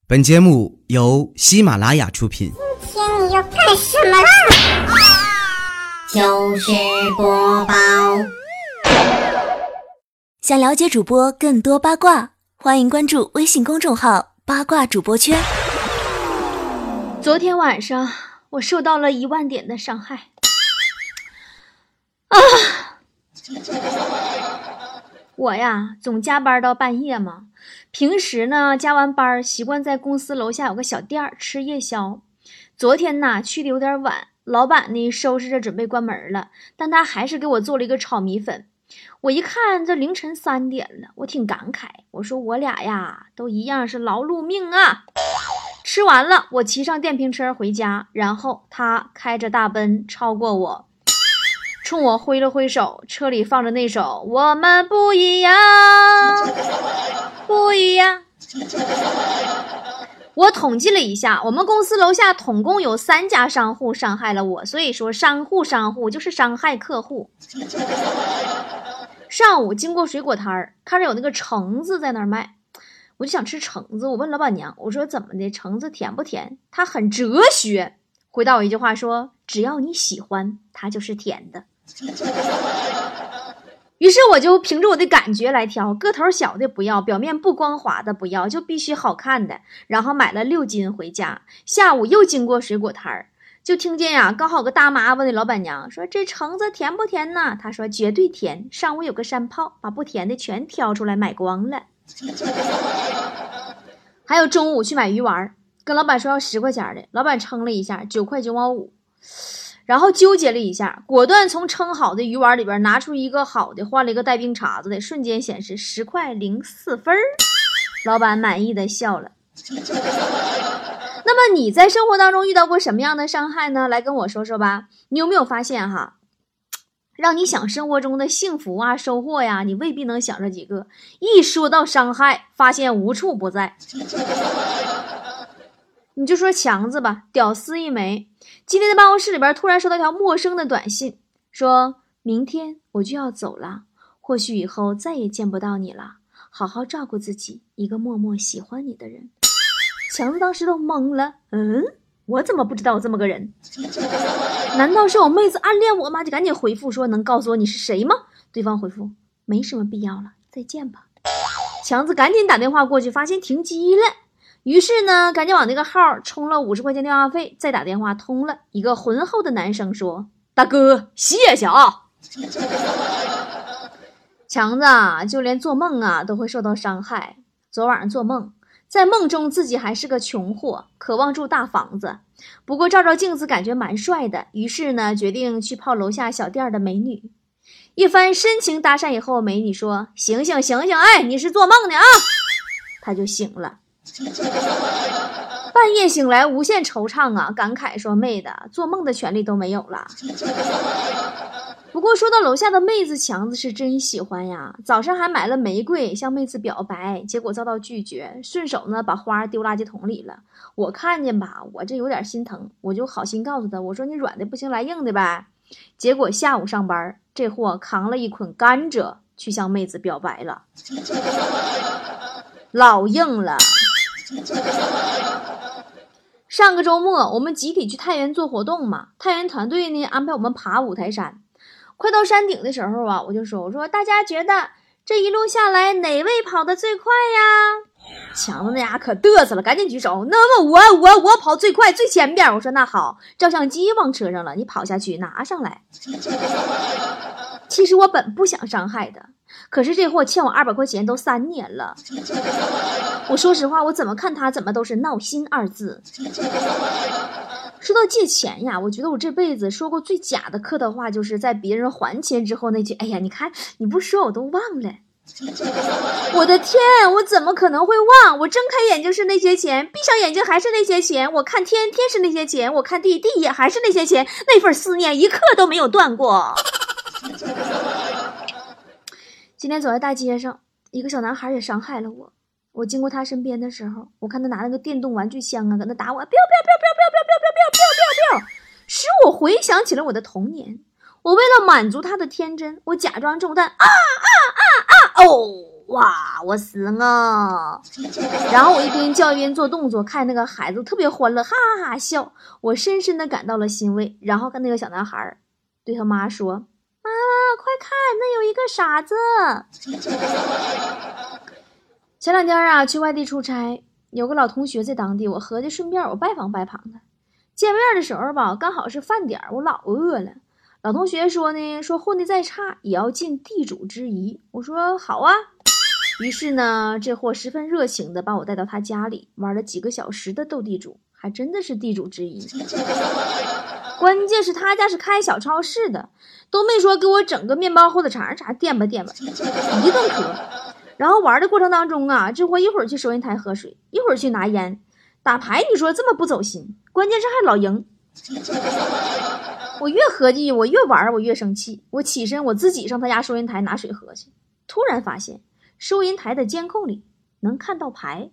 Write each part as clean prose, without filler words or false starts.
本节目由喜马拉雅出品。 今天你要干什么啦？ 糗事播报。 想了解主播更多八卦，欢迎关注微信公众号八卦主播圈。 昨天晚上我受到了10000点的伤害我呀总加班到半夜嘛，平时呢加完班习惯在公司楼下有个小店吃夜宵。昨天呢去的有点晚，老板呢收拾着准备关门了，但他还是给我做了一个炒米粉。我一看这凌晨3点了，我挺感慨，我说我俩呀都一样是劳碌命啊。吃完了我骑上电瓶车回家，然后他开着大奔超过我，冲我挥了挥手，车里放着那首我们不一样不一样。我统计了一下，我们公司楼下统共有3家商户伤害了我，所以说商户就是伤害客户。上午经过水果摊看着有那个橙子在那儿卖，我就想吃橙子，我问老板娘，我说怎么的，橙子甜不甜？她很哲学回答我一句话说，只要你喜欢它就是甜的。于是我就凭着我的感觉来挑，个头小的不要，表面不光滑的不要，就必须好看的，然后买了6斤回家。下午又经过水果摊就听见呀，刚好有个大妈问那老板娘说，这橙子甜不甜呢？她说绝对甜，上午有个山炮把不甜的全挑出来买光了。还有中午去买鱼丸，跟老板说要10块钱的，老板称了一下9块9毛5，然后纠结了一下，果断从称好的鱼丸里边拿出一个好的，换了一个带冰碴子的，瞬间显示10块04分。老板满意的笑了。那么你在生活当中遇到过什么样的伤害呢？来跟我说说吧。你有没有发现哈，让你想生活中的幸福啊收获呀，你未必能想着几个，一说到伤害发现无处不在。你就说强子吧，屌丝一枚。今天在办公室里边突然收到一条陌生的短信，说明天我就要走了，或许以后再也见不到你了，好好照顾自己，一个默默喜欢你的人。强子当时都懵了，我怎么不知道有这么个人？难道是有妹子暗恋我吗？就赶紧回复说，能告诉我你是谁吗？对方回复没什么必要了，再见吧。强子赶紧打电话过去，发现停机了，于是呢赶紧往那个号充了50块钱电话费，再打电话通了。一个浑厚的男生说，大哥谢谢啊。强子啊就连做梦啊都会受到伤害。昨晚上做梦，在梦中自己还是个穷货，渴望住大房子，不过照照镜子感觉蛮帅的，于是呢决定去泡楼下小店的美女。一番深情搭讪以后，美女说，醒醒醒醒，哎，你是做梦的啊。他就醒了。半夜醒来无限惆怅啊，感慨说，妹的做梦的权利都没有了。不过说到楼下的妹子，强子是真喜欢呀，早上还买了玫瑰向妹子表白，结果遭到拒绝，顺手呢把花丢垃圾桶里了。我看见吧，我这有点心疼，我就好心告诉他，我说你软的不行来硬的呗。结果下午上班，这货扛了一捆甘蔗去向妹子表白了。老硬了。上个周末我们集体去太原做活动嘛，太原团队呢安排我们爬五台山。快到山顶的时候啊，我说大家觉得这一路下来哪位跑得最快呀？强子那家可嘚瑟了，赶紧举手，那么我跑最快最前边。我说那好，照相机忘车上了，你跑下去拿上来。其实我本不想伤害的，可是这货欠我200块钱都3年了。我说实话，我怎么看他怎么都是闹心2字。说到借钱呀，我觉得我这辈子说过最假的客套话，就是在别人还钱之后那句，哎呀你看你不说我都忘了。我的天，我怎么可能会忘？我睁开眼睛是那些钱，闭上眼睛还是那些钱，我看天天是那些钱，我看地也还是那些钱，那份思念一刻都没有断过。今天走在大街上，一个小男孩也伤害了我。我经过他身边的时候，我看他拿那个电动玩具枪啊，搁那打我，使我回想起了我的童年。我为了满足他的天真，我假装中弹，哦， 哇，我死了！然后我一边叫一边做动作，看那个孩子特别欢乐，哈哈哈笑，我深深的感到了欣慰。然后跟那个小男孩对他妈说：“妈妈，快看，那有一个傻子！”前两天啊，去外地出差，有个老同学在当地，我合计顺便我拜访拜访他。见面的时候吧，刚好是饭点，我老饿了。老同学说呢，说混得再差也要尽地主之谊。我说好啊。于是呢，这货十分热情的把我带到他家里，玩了几个小时的斗地主，还真的是地主之谊。关键是他家是开小超市的，都没说给我整个面包、火腿肠啥垫吧，一顿磕。然后玩的过程当中啊，这货一会儿去收银台喝水，一会儿去拿烟，打牌你说这么不走心，关键是还老赢。我越合计，我越玩我越生气，我起身我自己上他家收银台拿水喝去，突然发现收银台的监控里能看到牌。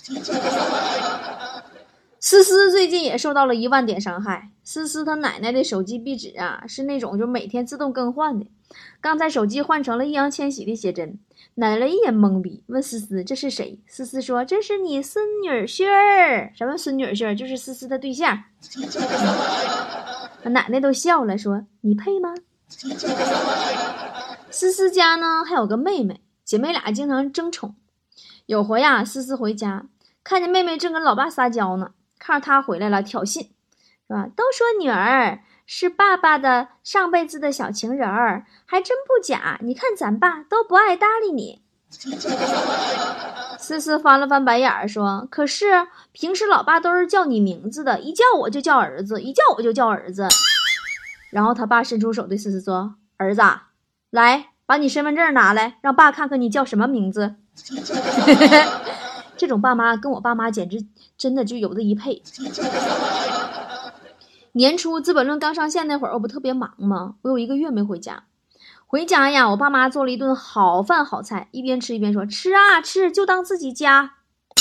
思思最近也受到了1万点伤害。思思她奶奶的手机壁纸啊，是那种就每天自动更换的，刚才手机换成了易烊千玺的写真。奶奶一脸懵逼，问思思这是谁？思思说这是你孙女婿儿。什么孙女婿儿？就是思思的对象。奶奶都笑了，说你配吗？思思家呢还有个妹妹，姐妹俩经常争宠。有回呀，思思回家看见妹妹正跟老爸撒娇呢，看着她回来了挑衅，是吧？都说女儿是爸爸的上辈子的小情人儿，还真不假，你看咱爸都不爱搭理你。思思翻了翻白眼说，可是平时老爸都是叫你名字的，一叫我就叫儿子，一叫我就叫儿子。然后他爸伸出手对思思说，儿子来把你身份证拿来，让爸看看你叫什么名字。这种爸妈跟我爸妈简直真的就有的一配。年初《资本论》刚上线那会儿，我不特别忙吗？我有1个月没回家。回家呀，我爸妈做了一顿好饭好菜，一边吃一边说，吃啊吃，就当自己家。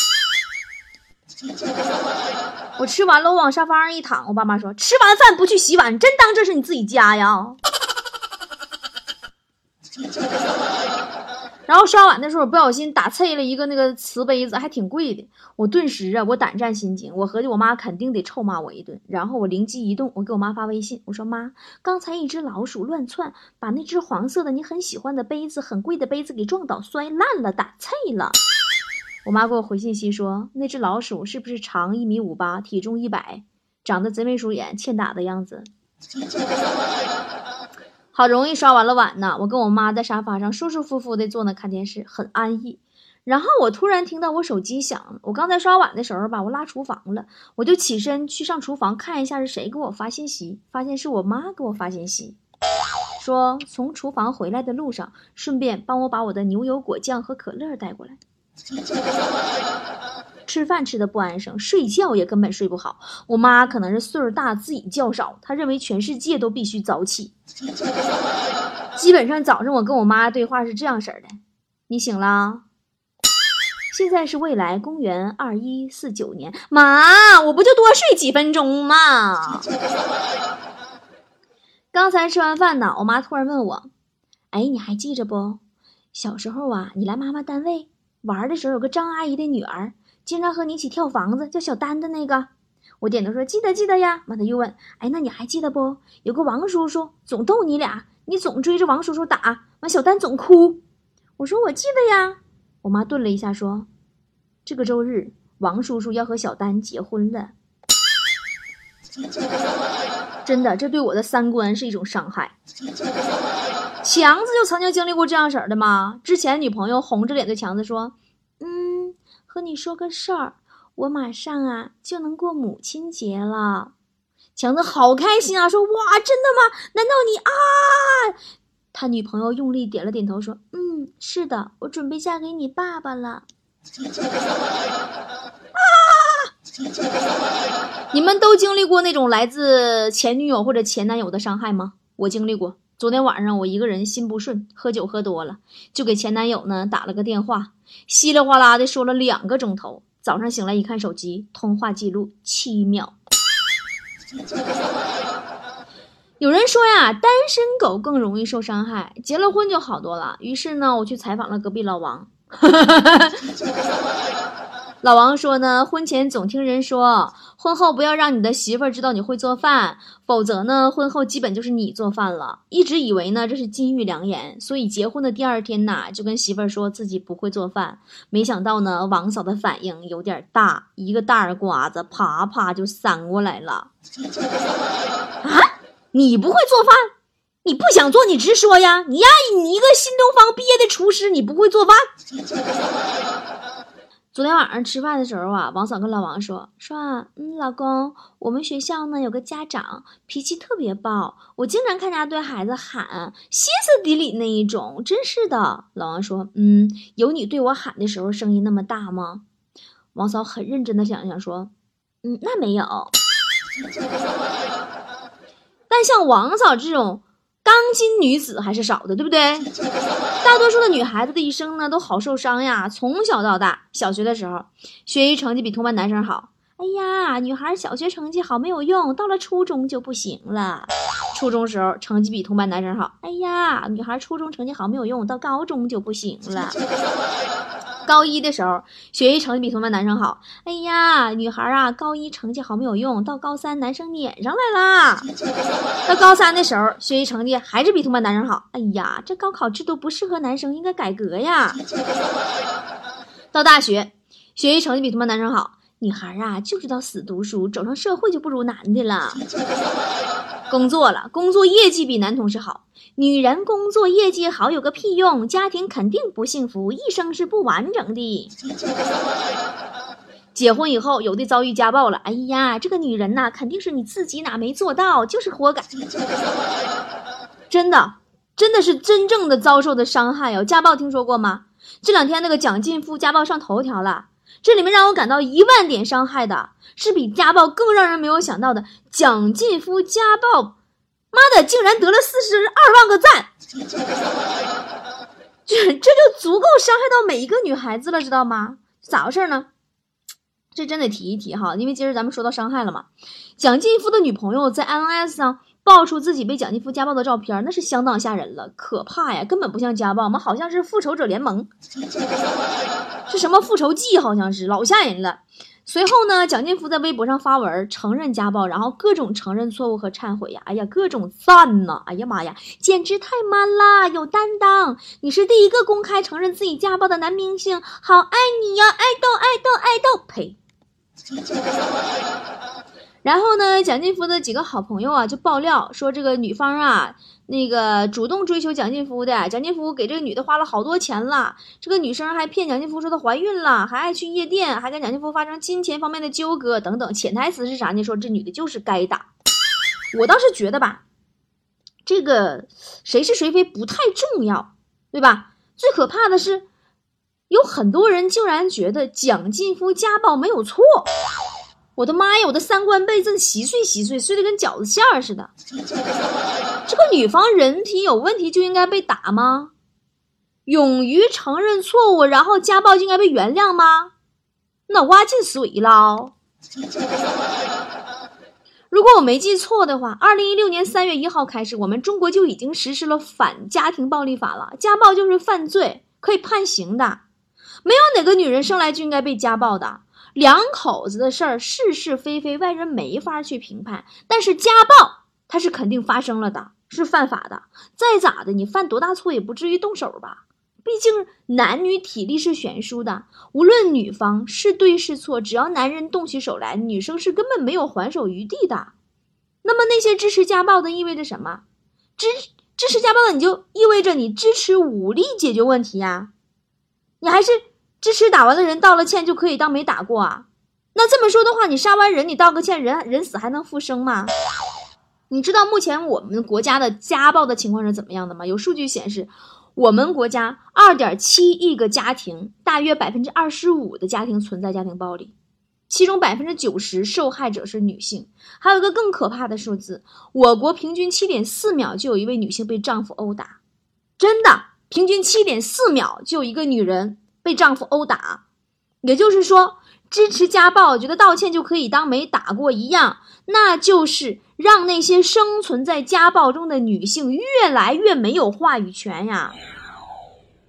我吃完了，我往沙发上一躺，我爸妈说，吃完饭不去洗碗，真当这是你自己家呀。然后刷碗的时候不小心打碎了一个那个瓷杯子，还挺贵的。我顿时啊，我胆战心惊，我合计我妈肯定得臭骂我一顿。然后我灵机一动，我给我妈发微信，我说妈，刚才一只老鼠乱窜，把那只黄色的你很喜欢的杯子，很贵的杯子给撞倒摔烂了，打碎了。我妈给我回信息说，那只老鼠是不是长1.58米，体重100，长得贼眉鼠眼，欠打的样子。好容易刷完了碗呢，我跟我妈在沙发上舒舒服服的坐那看电视，很安逸。然后我突然听到我手机响了，我刚才刷碗的时候吧，我拉厨房了，我就起身去上厨房看一下是谁给我发信息，发现是我妈给我发信息，说从厨房回来的路上，顺便帮我把我的牛油果酱和可乐带过来。吃饭吃的不安生，睡觉也根本睡不好。我妈可能是岁数大，自己觉少，她认为全世界都必须早起。基本上早上我跟我妈对话是这样式的，你醒了？现在是未来公元2149年。妈，我不就多睡几分钟吗？刚才吃完饭呢，我妈突然问我，哎，你还记着不？小时候啊，你来妈妈单位玩的时候，有个张阿姨的女儿经常和你一起跳房子，叫小丹的那个。我点头说记得呀。妈，他又问，哎，那你还记得不？有个王叔叔总逗你俩，你总追着王叔叔打，完小丹总哭。我说我记得呀。我妈顿了一下说，这个周日王叔叔要和小丹结婚了。真的，这对我的3观是一种伤害。强子就曾经经历过这样式儿的吗？之前女朋友红着脸对强子说，和你说个事儿，我马上啊就能过母亲节了。强子好开心啊，说哇真的吗？难道你啊？他女朋友用力点了点头说，是的，我准备嫁给你爸爸了。你们都经历过那种来自前女友或者前男友的伤害吗？我经历过。昨天晚上我一个人心不顺，喝酒喝多了，就给前男友呢打了个电话，稀里哗啦的说了2个钟头。早上醒来一看手机，通话记录7秒。有人说呀，单身狗更容易受伤害，结了婚就好多了。于是呢，我去采访了隔壁老王。 老王说呢，婚前总听人说，婚后不要让你的媳妇儿知道你会做饭，否则呢，婚后基本就是你做饭了。一直以为呢这是金玉良言，所以结婚的第2天呐，就跟媳妇儿说自己不会做饭。没想到呢，王嫂的反应有点大，一个大耳刮子啪啪就扇过来了。啊，你不会做饭？你不想做你直说呀！你一个新东方毕业的厨师，你不会做饭？昨天晚上吃饭的时候啊，王嫂跟老王说老公，我们学校呢有个家长脾气特别暴，我经常看他对孩子喊，歇斯底里那一种，真是的。老王说有你对我喊的时候声音那么大吗？王嫂很认真的想想说那没有。但像王嫂这种钢筋女子还是少的，对不对？大多数的女孩子的一生呢都好受伤呀，从小到大，小学的时候学习成绩比同班男生好，哎呀，女孩小学成绩好没有用，到了初中就不行了。初中时候成绩比同班男生好，哎呀，女孩初中成绩好没有用，到高中就不行了。高一的时候学习成绩比同班男生好，哎呀，女孩啊高一成绩好没有用，到高3男生撵上来了。到高3的时候学习成绩还是比同班男生好，哎呀，这高考制度不适合男生，应该改革呀。到大学学习成绩比同班男生好，女孩啊就知道死读书，走上社会就不如男的了。工作了，工作业绩比男同事好，女人工作业绩好有个屁用，家庭肯定不幸福，一生是不完整的。结婚以后有的遭遇家暴了，哎呀，这个女人呐，肯定是你自己哪没做到，就是活该。真的是真正的遭受的伤害哦。家暴听说过吗？这2天那个蒋劲夫家暴上头条了，这里面让我感到1万点伤害的是比家暴更让人没有想到的，蒋劲夫家暴，妈的竟然得了42万个赞。这就足够伤害到每一个女孩子了，知道吗？咋回事呢？这真得提一提哈，因为今儿咱们说到伤害了嘛。蒋劲夫的女朋友在 INS 上爆出自己被蒋劲夫家暴的照片，那是相当吓人了，可怕呀，根本不像家暴，我们好像是复仇者联盟，是什么复仇记，好像是老吓人了。随后呢，蒋劲夫在微博上发文承认家暴，然后各种承认错误和忏悔呀，哎呀，各种赞呐，哎呀妈呀，简直太 man 啦，有担当！你是第一个公开承认自己家暴的男明星，好爱你呀，爱豆爱豆爱豆，呸！然后呢，蒋劲夫的几个好朋友啊就爆料说，这个女方啊那个主动追求蒋劲夫的，蒋劲夫给这个女的花了好多钱了，这个女生还骗蒋劲夫说她怀孕了，还爱去夜店，还跟蒋劲夫发生金钱方面的纠葛等等，潜台词是啥呢？说这女的就是该打。我倒是觉得吧，这个谁是谁非不太重要，对吧？最可怕的是有很多人竟然觉得蒋劲夫家暴没有错。我的妈呀，我的三观被这稀碎稀碎，碎得跟饺子馅儿似的。这个女方人品有问题就应该被打吗？勇于承认错误，然后家暴就应该被原谅吗？脑瓜进水了。如果我没记错的话，2016年3月1号开始，我们中国就已经实施了反家庭暴力法了，家暴就是犯罪，可以判刑的。没有哪个女人生来就应该被家暴的。两口子的事儿是是非非，外人没法去评判，但是家暴它是肯定发生了的，是犯法的。再咋的，你犯多大错也不至于动手吧？毕竟男女体力是悬殊的，无论女方是对是错，只要男人动起手来，女生是根本没有还手余地的。那么那些支持家暴的意味着什么？支持家暴的你就意味着你支持武力解决问题呀？你还是支持打完了人道了歉就可以当没打过啊？那这么说的话，你杀完人你道个歉，人死还能复生吗？你知道目前我们国家的家暴的情况是怎么样的吗？有数据显示，我们国家2.7亿个家庭，大约25%的家庭存在家庭暴力，其中90%受害者是女性。还有一个更可怕的数字，我国平均7.4秒就有一位女性被丈夫殴打，真的，平均7.4秒就有一个女人被丈夫殴打。也就是说，支持家暴觉得道歉就可以当没打过一样，那就是让那些生存在家暴中的女性越来越没有话语权呀。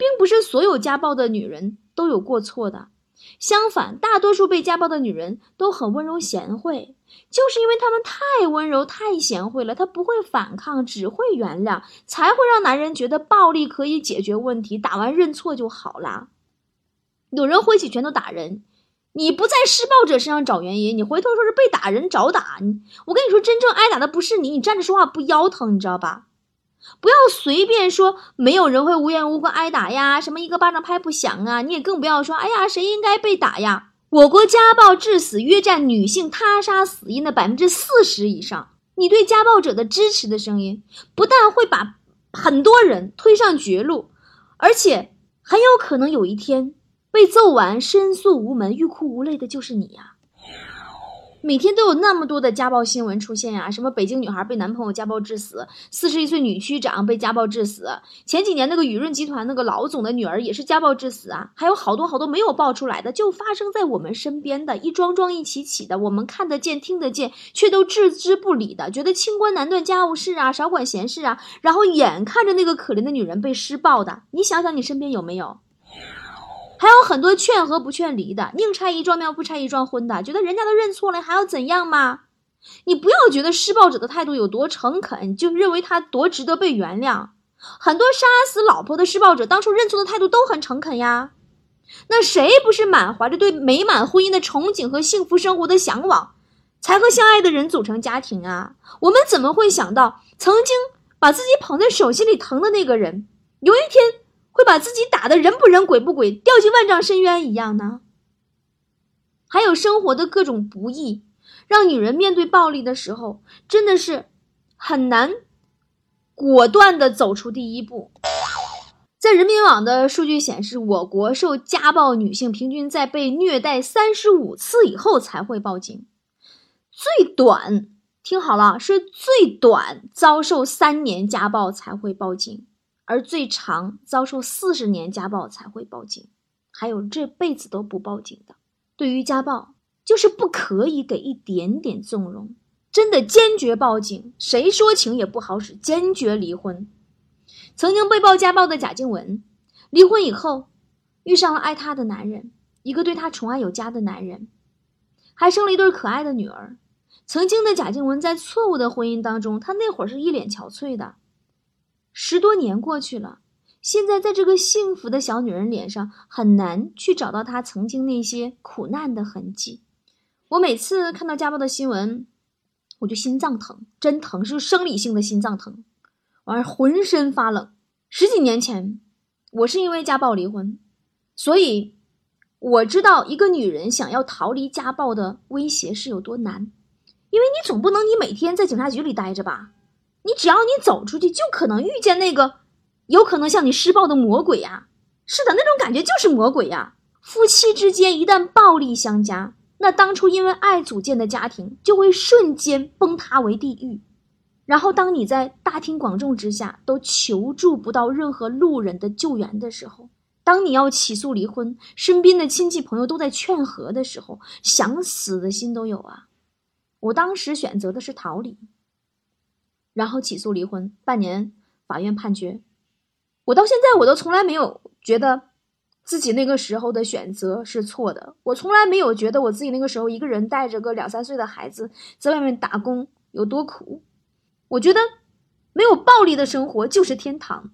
并不是所有家暴的女人都有过错的。相反，大多数被家暴的女人都很温柔贤惠，就是因为她们太温柔太贤惠了，她不会反抗，只会原谅，才会让男人觉得暴力可以解决问题，打完认错就好了。有人挥起拳头打人，你不在施暴者身上找原因，你回头说是被打人找打。我跟你说，真正挨打的不是你，你站着说话不腰疼，你知道吧？不要随便说没有人会无缘无故挨打呀，什么一个巴掌拍不响啊，你也更不要说哎呀谁应该被打呀。我国家暴致死约占女性他杀死因的 40% 以上，你对家暴者的支持的声音不但会把很多人推上绝路，而且很有可能有一天被揍完申诉无门欲哭无泪的就是你呀。每天都有那么多的家暴新闻出现呀，什么北京女孩被男朋友家暴致死，41岁女区长被家暴致死，前几年那个雨润集团那个老总的女儿也是家暴致死啊，还有好多没有爆出来的，就发生在我们身边的，一桩一起起的，我们看得见听得见，却都置之不理的，觉得清官难断家务事啊，少管闲事啊，然后眼看着那个可怜的女人被施暴的，你想想你身边有没有？还有很多劝和不劝离的，宁拆一幢庙不拆一幢婚的，觉得人家都认错了还要怎样吗？你不要觉得施暴者的态度有多诚恳就认为他多值得被原谅，很多杀死老婆的施暴者当初认错的态度都很诚恳呀。那谁不是满怀着对美满婚姻的憧憬和幸福生活的向往才和相爱的人组成家庭啊？我们怎么会想到曾经把自己捧在手心里疼的那个人有一天会把自己打得人不人鬼不鬼掉进万丈深渊一样呢？还有生活的各种不易，让女人面对暴力的时候真的是很难果断地走出第一步。在人民网的数据显示，我国受家暴女性平均在被虐待35次以后才会报警，最短，听好了，是最短遭受3年家暴才会报警，而最长遭受40年家暴才会报警，还有这辈子都不报警的。对于家暴，就是不可以给一点点纵容，真的坚决报警，谁说情也不好使，坚决离婚。曾经被曝家暴的贾静雯，离婚以后遇上了爱她的男人，一个对她宠爱有加的男人，还生了一对可爱的女儿。曾经的贾静雯在错误的婚姻当中，她那会儿是一脸憔悴的。10多年过去了，现在在这个幸福的小女人脸上很难去找到她曾经那些苦难的痕迹。我每次看到家暴的新闻，我就心脏疼，真疼，是生理性的心脏疼，完浑身发冷。10几年前我是因为家暴离婚，所以我知道一个女人想要逃离家暴的威胁是有多难。因为你总不能你每天在警察局里待着吧，你只要你走出去就可能遇见那个有可能向你施暴的魔鬼呀。是的，那种感觉就是魔鬼呀。夫妻之间一旦暴力相加，那当初因为爱组建的家庭就会瞬间崩塌为地狱。然后当你在大庭广众之下都求助不到任何路人的救援的时候，当你要起诉离婚，身边的亲戚朋友都在劝和的时候，想死的心都有啊。我当时选择的是逃离，然后起诉离婚，半年法院判决。我到现在我都从来没有觉得自己那个时候的选择是错的，我从来没有觉得我自己那个时候一个人带着个2、3岁的孩子在外面打工有多苦。我觉得没有暴力的生活就是天堂。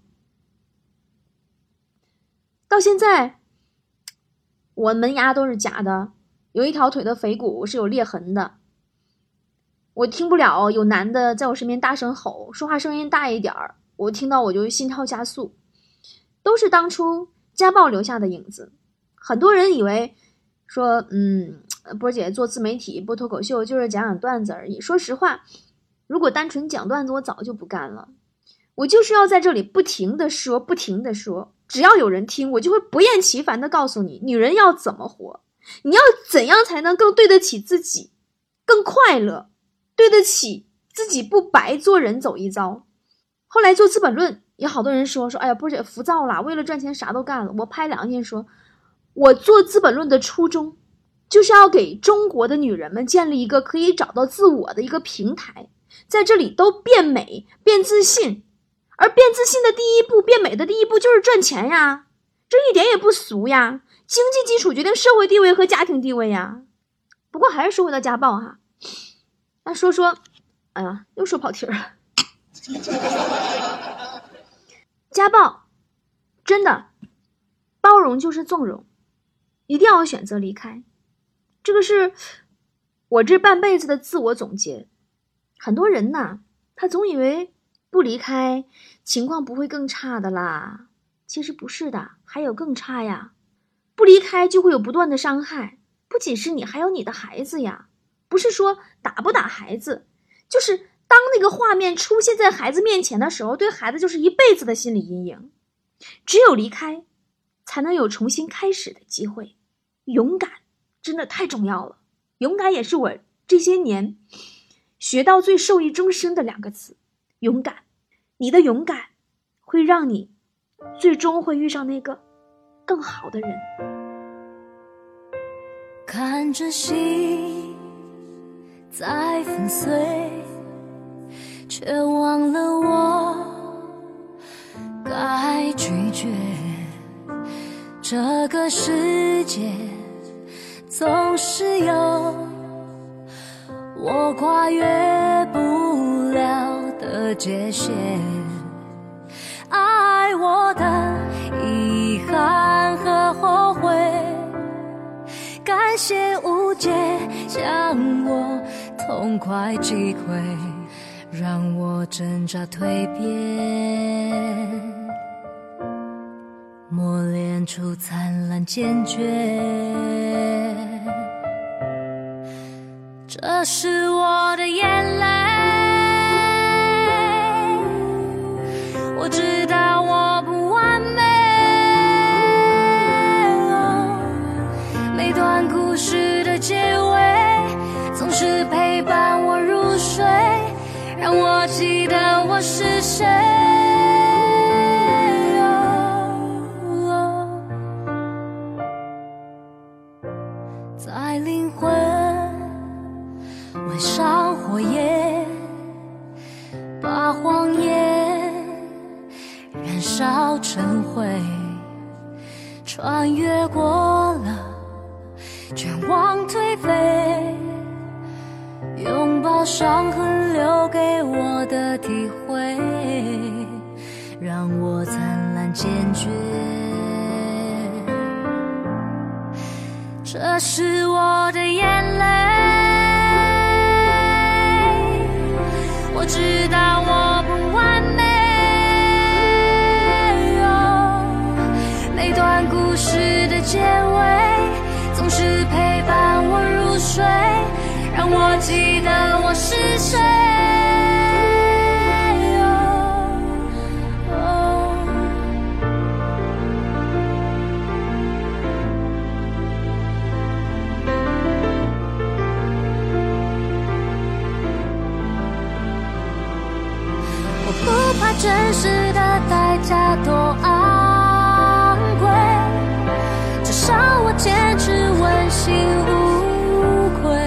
到现在我门牙都是假的，有一条腿的腓骨是有裂痕的，我听不了有男的在我身边大声吼，说话声音大一点儿，我听到我就心跳加速，都是当初家暴留下的影子。很多人以为说波姐做自媒体播脱口秀就是讲讲段子而已，说实话，如果单纯讲段子我早就不干了，我就是要在这里不停的说，只要有人听，我就会不厌其烦的告诉你，女人要怎么活，你要怎样才能更对得起自己，更快乐，对得起自己不白做人走一遭。后来做资本论，有好多人说哎呀波姐浮躁了，为了赚钱啥都干了。我拍良心说，我做资本论的初衷就是要给中国的女人们建立一个可以找到自我的一个平台，在这里都变美变自信，而变自信的第一步，变美的第一步就是赚钱呀。 这一点也不俗呀。经济基础决定社会地位和家庭地位呀。不过还是说回到家暴哈，那说，哎呀，又说跑题了。家暴真的，包容就是纵容，一定要选择离开。这个是我这半辈子的自我总结。很多人呐，他总以为不离开情况不会更差的啦，其实不是的，还有更差呀。不离开就会有不断的伤害，不仅是你，还有你的孩子呀。不是说打不打孩子，就是当那个画面出现在孩子面前的时候，对孩子就是一辈子的心理阴影。只有离开，才能有重新开始的机会。勇敢真的太重要了，勇敢也是我这些年学到最受益终生的2个字。勇敢，你的勇敢会让你最终会遇上那个更好的人。 看着心在粉碎，却忘了我该拒绝。这个世界总是有我跨越不了的界限，爱我的遗憾和后悔，感谢无解将我痛快击溃，让我挣扎蜕变，磨练出灿烂坚决。这是我的眼泪，我知道我不完美，每段故事的结尾总是陪伴我入睡，让我记得我是谁。在灵魂围上火焰，把谎言燃烧成灰，穿越过了绝望颓废，拥抱伤痕留给我的体会，让我灿烂坚决。这是我的眼泪，我知道我不完美，每段故事的结尾总是陪伴我入睡，让我记得我是谁。不怕真实的代价多昂贵，至少我坚持问心无愧。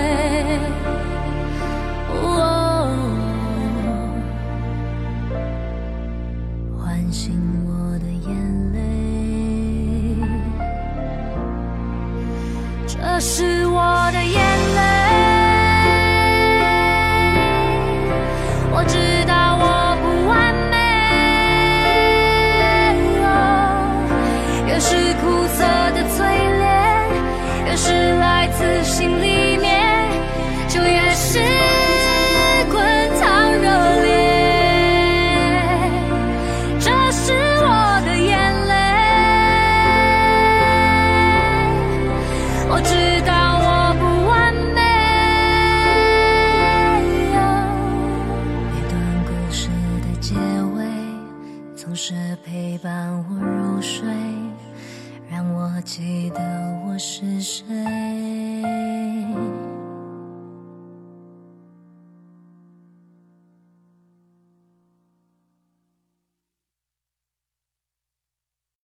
唤醒我的眼泪，这是我的眼泪，我知道我不完美，越是苦涩的淬炼，越是来自心里面，就越是滚烫热烈。这是我的眼泪，我知道我不完美，每段故事的结尾总是陪伴我入睡，让我记得我是谁。